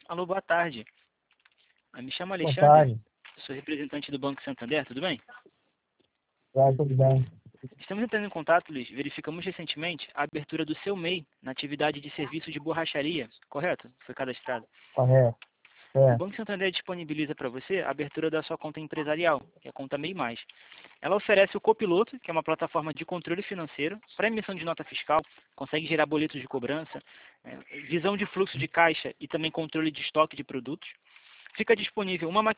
Alô, boa tarde. Me chamo Boa Alexandre, tarde. sou representante do Banco Santander, tudo bem? Tudo bem. Estamos entrando em contato, Luiz. Verificamos recentemente a abertura do seu MEI na atividade de serviço de borracharia, correto? Foi cadastrado. Correto. O É. Banco Santander disponibiliza para você a abertura da sua conta empresarial, que é a conta MEI+. Ela oferece o Copiloto, que é uma plataforma de controle financeiro, para emissão de nota fiscal, consegue gerar boletos de cobrança, visão de fluxo de caixa e também controle de estoque de produtos. Fica disponível uma